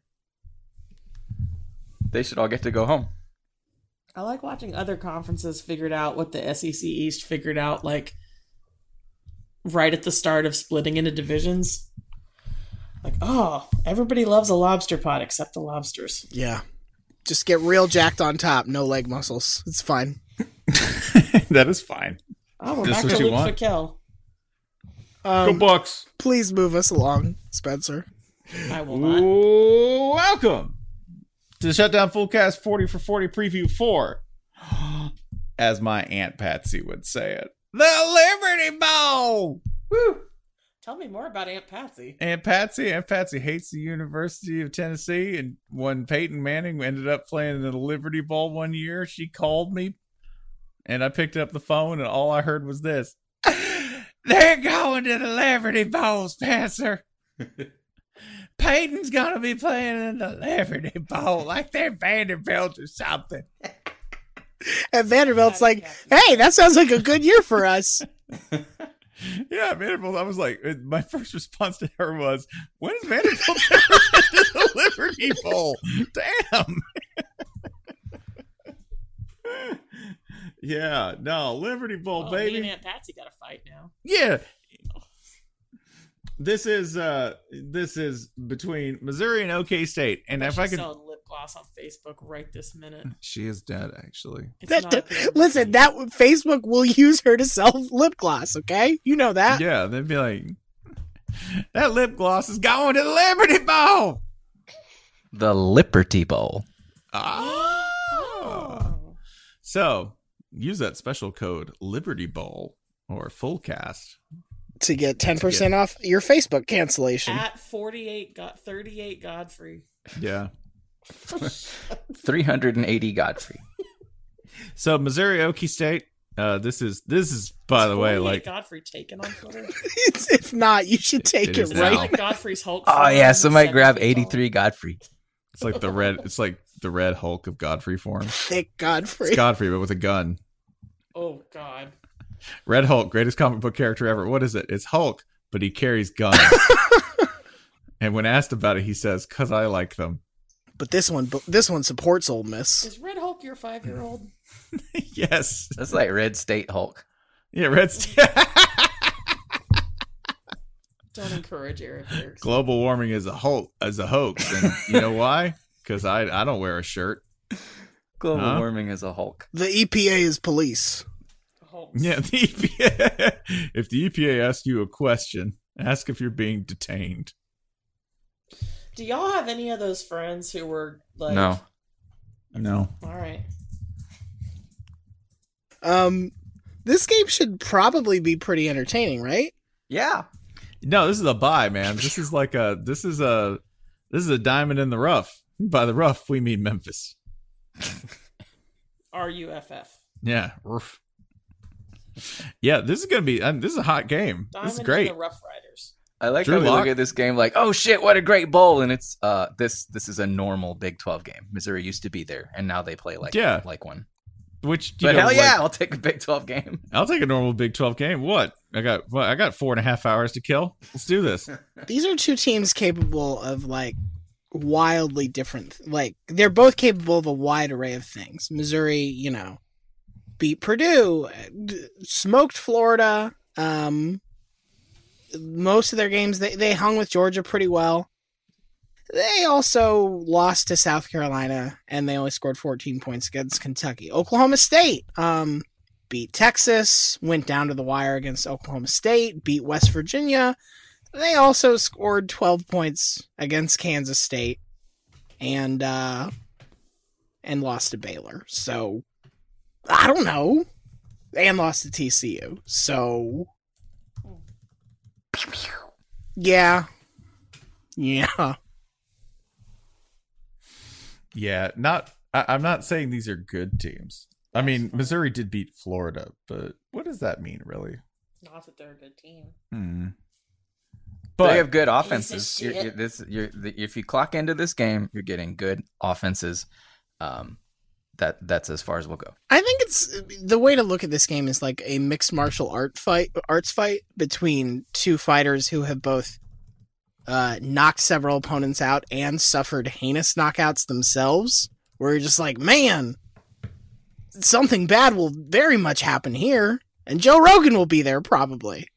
They should all get to go home. I like watching other conferences figured out what the S E C East figured out, like right at the start of splitting into divisions. Like, oh, everybody loves a lobster pot except the lobsters. Yeah. Just get real jacked on top, no leg muscles. It's fine. That is fine. Oh, we're Just back what to you Luke want. Fackel. Go Um, Bucks. please move us along, Spencer. I will not. Ooh, welcome to the Shutdown Fullcast forty for forty preview four. As my Aunt Patsy would say it, the Liberty Bowl. Woo! Tell me more about Aunt Patsy. Aunt Patsy, Aunt Patsy hates the University of Tennessee, and when Peyton Manning ended up playing in the Liberty Bowl one year, she called me, and I picked up the phone, and all I heard was this: "They're going to the Liberty Bowl, Spencer. Peyton's gonna be playing in the Liberty Bowl like they're Vanderbilt or something." And Vanderbilt's like, hey, that sounds like a good year for us. Yeah, Vanderbilt. I was like, my first response to her was, "When is Vanderbilt ever been to the Liberty Bowl?" Damn. Yeah, no, Liberty Bowl, Oh, baby. me and Aunt Patsy got to fight now. Yeah. This is uh this is between Missouri and OK State. And if I She's could selling lip gloss on Facebook right this minute. She is dead, actually. It's That, not a good listen, movie. that Facebook will use her to sell lip gloss, okay? You know that. Yeah, they'd be like, that lip gloss is going to the Liberty Bowl. The Liberty Bowl. Ah. Oh. So use that special code Liberty Bowl or Fullcast. To get ten percent off your Facebook cancellation. At forty-eight, got thirty-eight Godfrey. Yeah. three hundred eighty Godfrey. So Missouri Okie State. Uh, this is this is by Is the way, forty-eight like Godfrey taken on Twitter. it's, it's not. You should take It it, is right. now. Like Godfrey's Hulk. Oh form, yeah, somebody seven grab feet tall. eighty-three Godfrey. it's like the red. It's like the Red Hulk of Godfrey form. Thick Godfrey. It's Godfrey, but with a gun. Oh God. Red Hulk, greatest comic book character ever. What is it? It's Hulk, but he carries guns. And when asked about it, he says, "Cause I like them." But this one, this one supports Ole Miss. Is Red Hulk your five-year-old? Yes. That's like Red State Hulk. Yeah, Red State. Don't encourage Eric here. Global warming is a hoax. As a hoax, and you know why? Because I I don't wear a shirt. Global Huh? warming is a Hulk. The E P A is police. Hulks. Yeah, the E P A. If the E P A asks you a question, ask if you're being detained. Do y'all have any of those friends who were like? No. No. All right. Um, this game should probably be pretty entertaining, right? Yeah. No, this is a buy, man. This is like a this is a this is a diamond in the rough. By the rough, we mean Memphis. R U F F. Yeah. Roof. Yeah, this is gonna be. Um, this is a hot game. Diamond this is great. And the Rough Riders. I like Drew how we Lock? look at this game like, oh shit, what a great bowl, and it's uh this this is a normal Big twelve game. Missouri used to be there, and now they play like Yeah. like one. Which you But know, hell like, yeah, I'll take a Big twelve game. I'll take a normal Big twelve game. What? I got. What? I got four and a half hours to kill. Let's do this. These are two teams capable of like wildly different. Like they're both capable of a wide array of things. Missouri, you know, beat Purdue, d- smoked Florida. Um, most of their games they they hung with Georgia pretty well. They also lost to South Carolina, and they only scored fourteen points against Kentucky. Oklahoma State um, beat Texas, went down to the wire against Oklahoma State, beat West Virginia. They also scored twelve points against Kansas State, and uh, and lost to Baylor. So I don't know, and lost to T C U. So yeah, yeah. Yeah, not. I, I'm not saying these are good teams. I mean, Missouri did beat Florida, but what does that mean, really? Not that they're a good team. Hmm. But But they have good Piece of offenses. You're, shit. you're, this, you're, the, if you clock into this game, you're getting good offenses. Um, that that's as far as we'll go. I think it's the way to look at this game is like a mixed martial art fight, arts fight between two fighters who have both uh, knocked several opponents out and suffered heinous knockouts themselves. Where you're just like, man, something bad will very much happen here, and Joe Rogan will be there probably.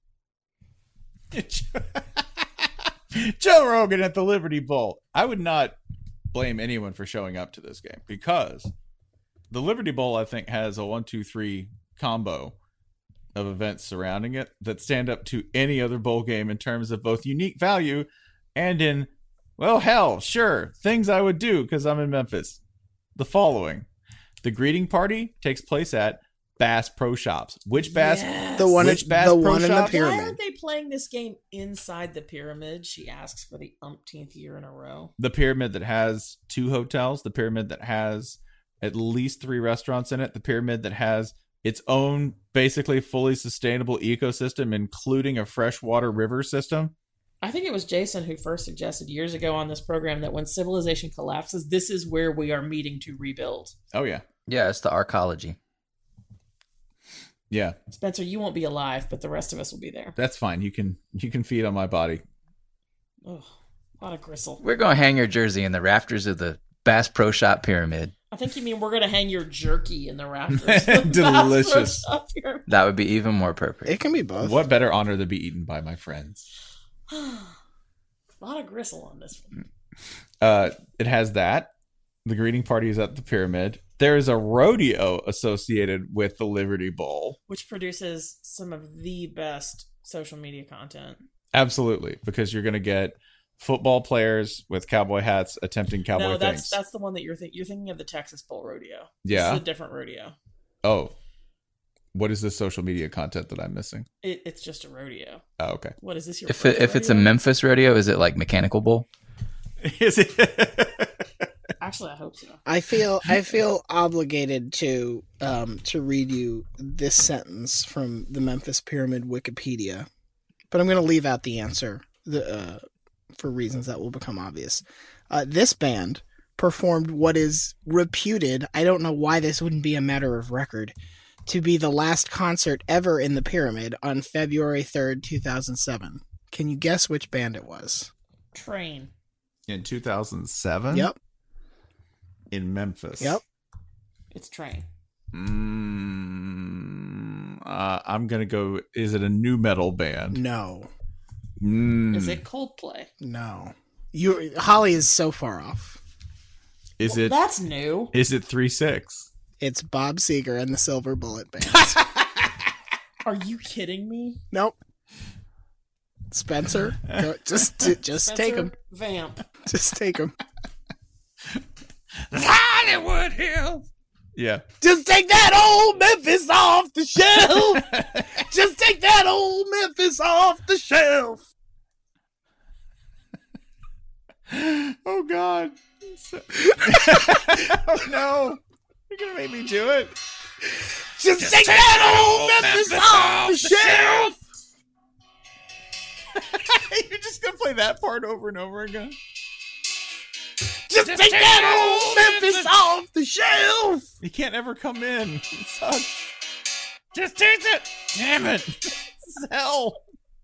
Joe Rogan at the Liberty Bowl. I would not blame anyone for showing up to this game because the Liberty Bowl, I think, has a one, two, three combo of events surrounding it that stand up to any other bowl game in terms of both unique value and in, well, hell, sure, things I would do because I'm in Memphis. The following. The greeting party takes place at Bass Pro Shops. Which Bass? Yes. The one, Which at, Bass the Pro one in the Shops? pyramid. Why aren't they playing this game inside the pyramid? She asks for the umpteenth year in a row. The pyramid that has two hotels. The pyramid that has at least three restaurants in it. The pyramid that has its own basically fully sustainable ecosystem, including a freshwater river system. I think it was Jason who first suggested years ago on this program that when civilization collapses, this is where we are meeting to rebuild. Oh, yeah. Yeah, it's the arcology. Yeah, Spencer, you won't be alive, but the rest of us will be there. that's fine. You can you can feed on my body. Oh, a lot of gristle. We're going to hang your jersey in the rafters of the Bass Pro Shop pyramid. I think you mean we're going to hang your jerky in the rafters. of the Delicious. bathroom up here. That would be even more appropriate. It can be both. What better honor than be eaten by my friends? A lot of gristle on this one. Uh, it has that. The greeting party is at the pyramid. There is a rodeo associated with the Liberty Bowl. Which produces some of the best social media content. Absolutely, because you're going to get football players with cowboy hats attempting cowboy no, that's things. that's the one that you're thinking. You're thinking of the Texas Bowl Rodeo. Yeah. This is a different rodeo. Oh, what is this social media content that I'm missing? It, it's just a rodeo. Oh, okay. What is this? Your If it, first if it's a rodeo? Memphis rodeo, is it like Mechanical Bull? Is it? Actually, I hope so. I feel I feel obligated to um to read you this sentence from the Memphis Pyramid Wikipedia, but I'm going to leave out the answer the, uh, for reasons that will become obvious. Uh, this band performed what is reputed, I don't know why this wouldn't be a matter of record, to be the last concert ever in the pyramid on February third, two thousand seven. Can you guess which band it was? Train. In two thousand seven? Yep. In Memphis. Yep. It's Train. Mm, uh, I'm going to go, is it a new metal band? No. Mm, Is it Coldplay? No. You Holly is so far off. Is Well, it that's new. is it three six? It's Bob Seger and the Silver Bullet Band. Are you kidding me? Nope. Spencer, go, just just Spencer, take him. Vamp. Just take him. Hollywood Hills. Yeah. Just take that old Memphis off the shelf. Just take that old Memphis off the shelf. Oh God. Oh no. You're gonna make me do it. Just, Just take, take that old Memphis, Memphis off the shelf. You're just gonna play that part over and over again. Just, Just take, take that old Memphis off the shelf. You can't ever come in. It sucks. Just take it. Damn it. This is hell.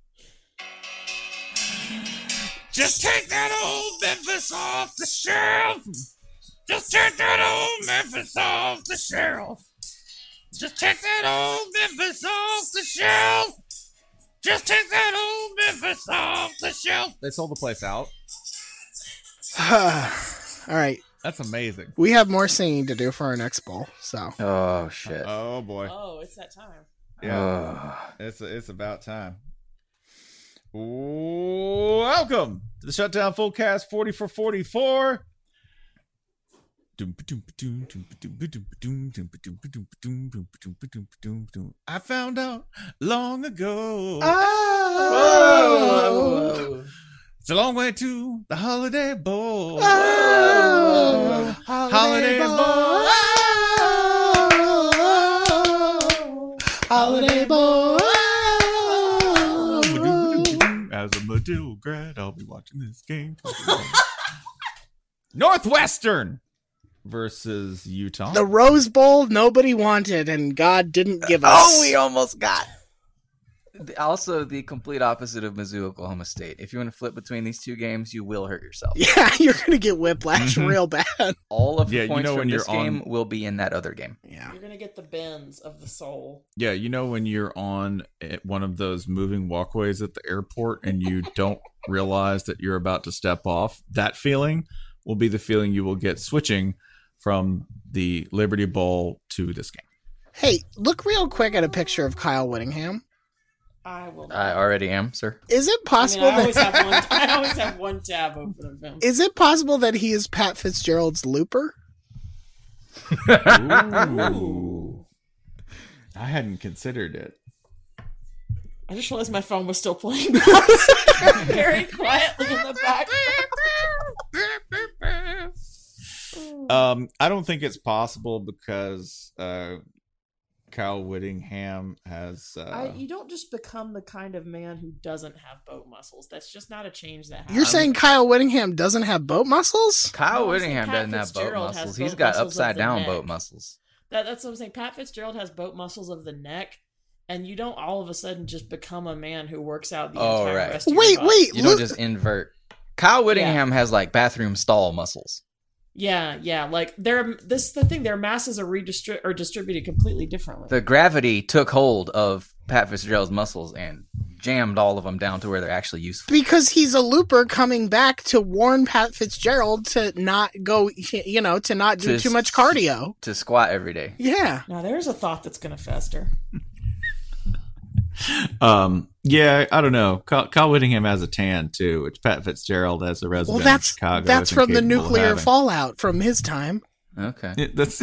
Just take that old Memphis off the shelf. Just take that old Memphis off the shelf. Just take that old Memphis off the shelf. Just take that old Memphis off the shelf. They sold the place out. All right. That's amazing. We have more singing to do for our next bowl, so. Oh, shit. Oh, boy. Oh, it's that time. Yeah. Oh. It's it's about time. Welcome to the Shutdown Fullcast forty for forty-four. I found out long ago. Oh. It's a long way to the Holiday Bowl. Oh. Holiday Bowl. Holiday Bowl. As a Medill grad, I'll be watching this game. Northwestern versus Utah. The Rose Bowl nobody wanted, and God didn't give us. Oh, we almost got. Also, the complete opposite of Mizzou, Oklahoma State. If you want to flip between these two games, you will hurt yourself. Yeah, you're gonna get whiplash Mhm. real bad. All of the Yeah, you points know when from this you're on- game will be in that other game. Yeah. You're gonna get the bends of the soul. Yeah, you know when you're on at one of those moving walkways at the airport and you don't realize that you're about to step off, that feeling will be the feeling you will get switching from the Liberty Bowl to this game. Hey, look real quick at a picture of Kyle Whittingham. I will. I already am, sir. Is it I mean, possible I always that have one. I always have one tab open of him. is it possible that he is Pat Fitzgerald's looper? Ooh. I hadn't considered it. I just realized my phone was still playing very quietly in the background. Um, I don't think it's possible because uh, Kyle Whittingham has. Uh, I, you don't just become the kind of man who doesn't have boat muscles. That's just not a change that happens. You're saying Kyle Whittingham doesn't have boat muscles? Kyle No, I'm saying Whittingham Pat doesn't have boat Fitzgerald has muscles. boat He's got muscles of upside the down neck. boat muscles. That, that's what I'm saying. Pat Fitzgerald has boat muscles of the neck, and you don't all of a sudden just become a man who works out the Oh, entire right. rest of Wait, your body. wait. You don't Look- just invert. Kyle Whittingham has like bathroom stall muscles. Yeah, yeah. Like they're this is the thing. Their masses are redistributed or distributed completely differently. The gravity took hold of Pat Fitzgerald's muscles and jammed all of them down to where they're actually useful. Because he's a looper coming back to warn Pat Fitzgerald to not go, you know, to not do To too much s- cardio. To squat every day. Yeah. Now there's a thought that's going to fester. Um, yeah, I don't know. Kyle, Kyle Whittingham has a tan too, which Pat Fitzgerald as a resident Well, that's of Chicago. that's isn't from the capable of nuclear having. fallout from his time. Okay. Yeah, that's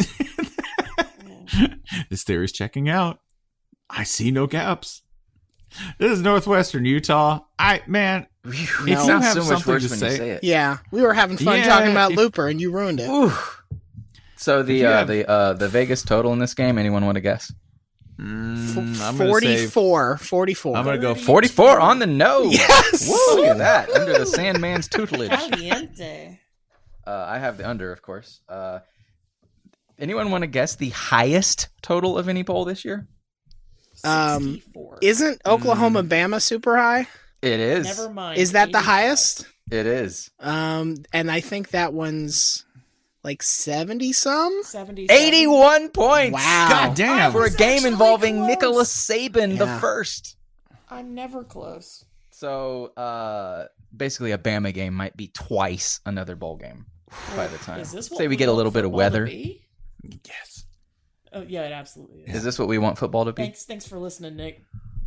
this theory's checking out. I see no gaps. This is Northwestern Utah. I man, It If you sounds have so much something worse to when say- you say it. Yeah, we were having fun Yeah, talking about if- Looper, and you ruined it. Ooh. So the If you uh, have- the uh, the Vegas total in this game. Anyone want to guess? mm, F- I'm gonna say forty-four. forty-four. I'm gonna go Forty-four on the nose. Yes! Woo, look at that. Under the Sandman's tutelage. Caliente. Uh, I have the under, of course. Uh, anyone want to guess the highest total of any poll this year? Um, sixty-four. Isn't Oklahoma Bama super high? It is. Never mind. Is that the eighty-five. highest? It is. Um, and I think that one's like seventy some. seventy-seven. Eighty-one points. Wow. God damn. For a was game actually involving close. Nicholas Saban the Yeah. first. I'm never close. So uh, basically, a Bama game might be twice another bowl game by the time. Is this what Say we get a want little bit of football to weather. be? yes. Oh yeah, it absolutely is. Is this what we want football to be? Thanks, thanks for listening, Nick.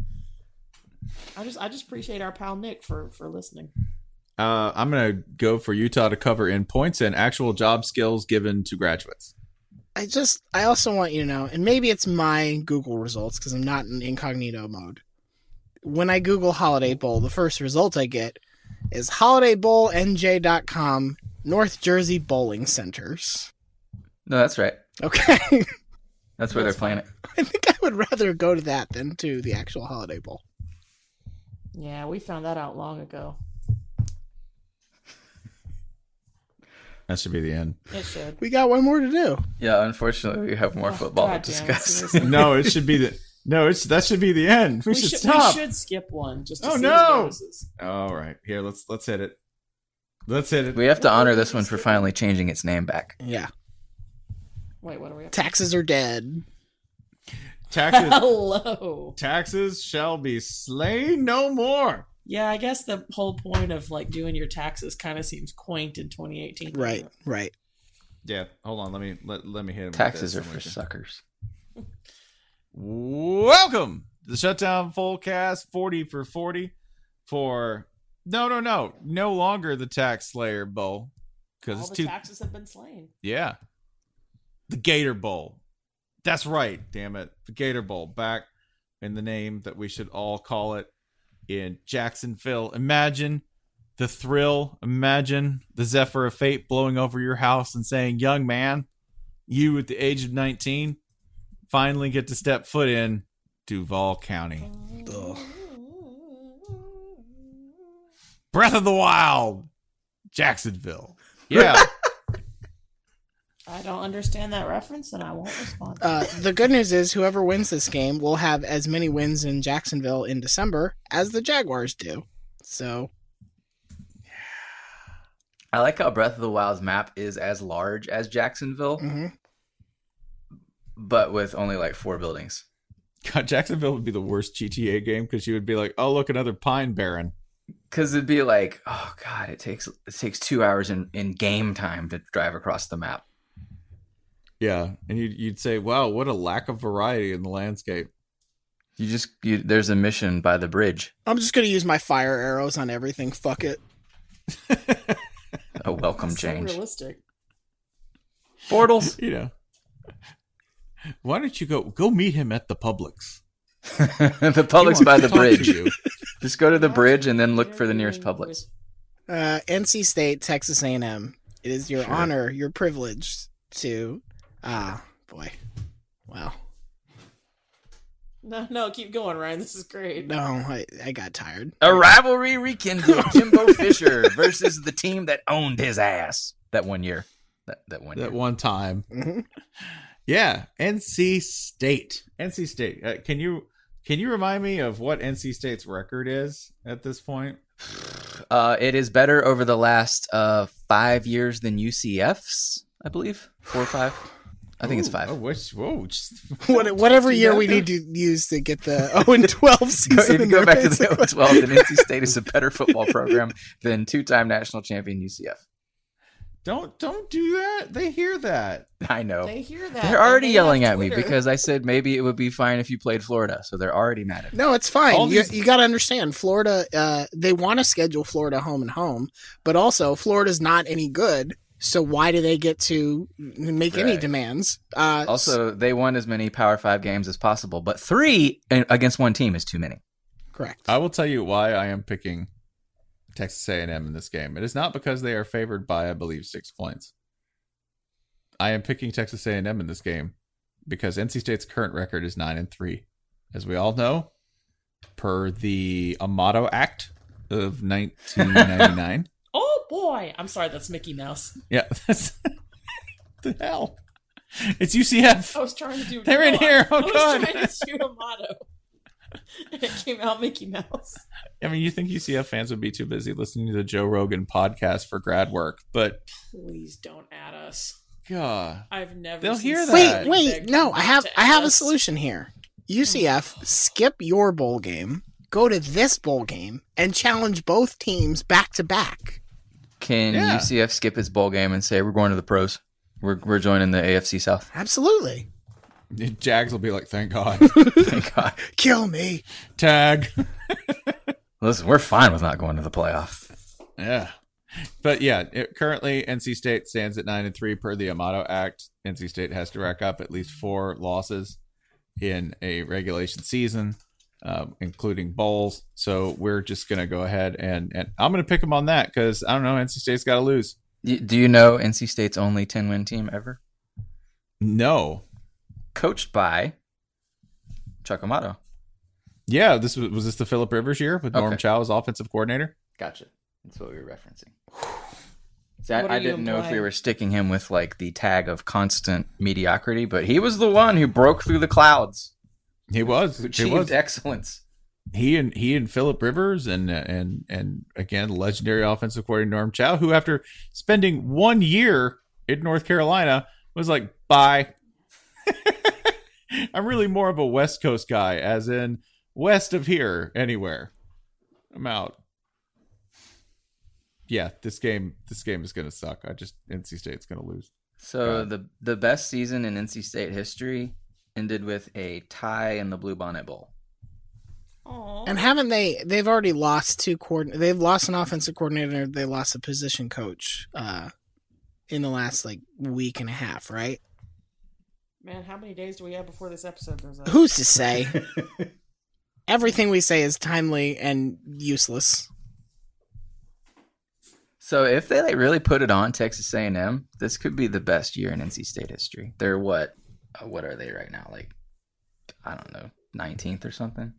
I just, I just appreciate our pal Nick for for listening. Uh, I'm gonna go for Utah to cover in points and actual job skills given to graduates. I just, I also want you to know, and maybe it's my Google results because I'm not in incognito mode. When I Google Holiday Bowl, the first result I get is holiday bowl n j dot com North Jersey Bowling Centers. No, that's right. Okay. That's where That's they're playing it. I think I would rather go to that than to the actual Holiday Bowl. Yeah, we found that out long ago. That should be the end. It should. We got one more to do. Yeah, unfortunately, we have more Oh, football God to damn it, discuss. seriously. No, it should be the no. It's that should be the end. We, We should, should, stop. we should skip one just to Oh, see no! his bonuses. All right, here let's let's hit it. Let's hit it. We have to honor this one for finally changing its name back. Yeah. Wait, what are we? Up? Taxes are dead. Taxes Hello. taxes shall be slain no more. Yeah, I guess the whole point of like doing your taxes kind of seems quaint in twenty eighteen. Right, right. Yeah, hold on. Let me let, let me hit him. Taxes are with for this. suckers. Welcome to the Shutdown Fullcast forty for forty for no no no no longer the Tax Slayer Bowl because All it's the too taxes have been slain. yeah the Gator Bowl. That's right, damn it, the Gator Bowl back in the name that we should all call it in Jacksonville. Imagine the thrill. Imagine the Zephyr of Fate blowing over your house and saying, "Young man, you at the age of nineteen." Finally get to step foot in Duval County. Ugh. Breath of the Wild, Jacksonville. Yeah. I don't understand that reference, and I won't respond. Uh, the good news is whoever wins this game will have as many wins in Jacksonville in December as the Jaguars do. So, I like how Breath of the Wild's map is as large as Jacksonville, mm-hmm. but with only like four buildings. God, Jacksonville would be the worst G T A game because you would be like, oh, look, another Pine Barren. Because it'd be like, oh god, it takes it takes two hours in, in game time to drive across the map. Yeah, and you'd, you'd say, wow, what a lack of variety in the landscape. You just you, there's a mission by the bridge. I'm just going to use my fire arrows on everything. Fuck it. A welcome That's change. So realistic. Bortles. You know. Why don't you go go meet him at the Publix? The Publix He by wants the to talk to bridge. you. Just go to the bridge and then look for the nearest Publix. Uh, N C State, Texas A and M. It is your Sure. honor, your privilege to... Ah, boy. Wow. No, no, keep going, Ryan. This is great. No, I, I got tired. A rivalry rekindled. Jimbo Fisher versus the team that owned his ass that one year. That that one That year. one time. Mhm. Yeah, N C State. N C State. Uh, can you can you remind me of what N C State's record is at this point? Uh, it is better over the last uh five years than U C F's, I believe. Four or five. I think it's Ooh, five. Oh, which, whoa, just, What, whatever do year that. we need to use to get the oh and twelve Go- season. if you in go there, back to the basically. oh twelve, then N C State is a better football program than two-time national champion U C F. don't don't do that. They hear that. I know. They hear that. They're and already they yelling have at me Twitter. because I said maybe it would be fine if you played Florida, so they're already mad at me. No, it's fine. All You, these- you got to understand, Florida, uh, they want to schedule Florida home and home, but also Florida's not any good. So why do they get to make any Right. demands? Uh, Also, they won as many Power Five games as possible, but three against one team is too many. correct. I will tell you why I am picking Texas A and M in this game. It is not because they are favored by, I believe, six points. I am picking Texas A and M in this game because N C State's current record is nine and three, as we all know, per the Amato Act of nineteen ninety-nine. Oh boy, I'm sorry. That's Mickey Mouse. Yeah, that's the hell. It's U C F. I was trying to do. They're in no, here. I, Oh, I was God. trying to do a motto, and it came out Mickey Mouse. I mean, you think U C F fans would be too busy listening to the Joe Rogan podcast for grad work, but Please don't add us. God, I've never. They'll seen hear somebody that. Wait, beg wait, no, not I have, to I have add a us. solution here. U C F, skip your bowl game, go to this bowl game, and challenge both teams back to back. Can Yeah. U C F skip its bowl game and say we're going to the pros? We're we're joining the A F C South. Absolutely. Jags will be like, thank God. Thank God. Kill me. Tag. Listen, we're fine with not going to the playoff. Yeah. But yeah, it, currently N C State stands at nine and three per the Amato Act. N C State has to rack up at least four losses in a regulation season, um, including bowls. So we're just gonna go ahead and and I'm gonna pick them on that because I don't know, N C State's got to lose. Y- Do you know N C State's only ten-win team ever? No. Coached by Chuck Amato. Yeah, this was was this the Phillip Rivers year with Norm Okay. Chow as offensive coordinator? Gotcha. That's what we were referencing. See, I, What are I you didn't know if we implying? were sticking him with like the tag of constant mediocrity, but he was the one who broke through the clouds, He was. who He achieved was. excellence. He and he and Phillip Rivers and and and again legendary offensive coordinator Norm Chow, who after spending one year in North Carolina was like, bye. I'm really more of a West Coast guy, as in west of here, anywhere. I'm out. Yeah, this game this game is gonna suck. I just N C State's gonna lose. So God. the the best season in N C State history ended with a tie in the Blue Bonnet Bowl. Aw. And haven't they? They've already lost two coordin. They've lost an offensive coordinator. They lost a position coach uh, in the last like week and a half, right? Man, how many days do we have before this episode goes up? Who's to say? Everything we say is timely and useless. So if they like really put it on Texas A and M, this could be the best year in N C State history. They're what? Uh, what are they right now? Like, I don't know, nineteenth or something.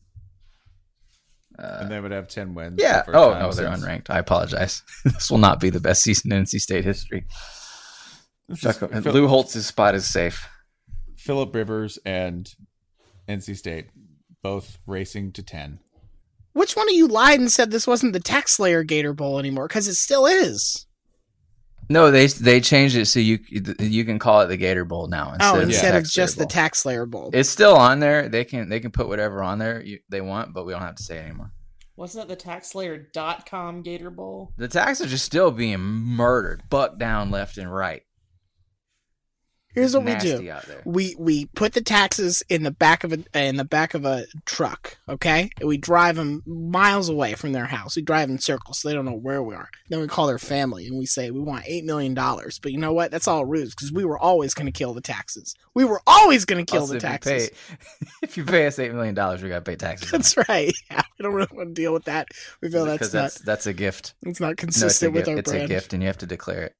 Uh, And they would have ten wins. yeah. the first Oh time no, they're since- unranked. I apologize. This will not be the best season in N C State history. It's just Chuck, Phil- Lou Holtz's spot is safe. Phillip Rivers and N C State both racing to ten. Which one of you lied and said this wasn't the Tax Slayer Gator Bowl anymore? Because it still is. No, they they changed it so you you can call it the Gator Bowl now instead Oh, of, instead the of Tax just Slayer the Bowl. Tax Slayer Bowl. It's still on there. They can they can put whatever on there you, they want, but we don't have to say it anymore. Wasn't it the tax slayer dot com Gator Bowl? The tax are just still being murdered, buck down left and right. Here's what we Nasty do. out there. We we put the taxes in the back of a in the back of a truck, okay? And we drive them miles away from their house. We drive in circles so they don't know where we are. Then we call their family and we say we want eight million dollars. But you know what? That's all ruse because we were always going to kill the taxes. We were always going to kill Also, the if you taxes. pay- If you pay us eight million dollars, we got to pay taxes. That's right. Yeah, we don't really want to deal with that. We feel that's because not that's that's a gift. it's not No, it's a consistent with gift. our It's brand. a gift, and you have to declare it.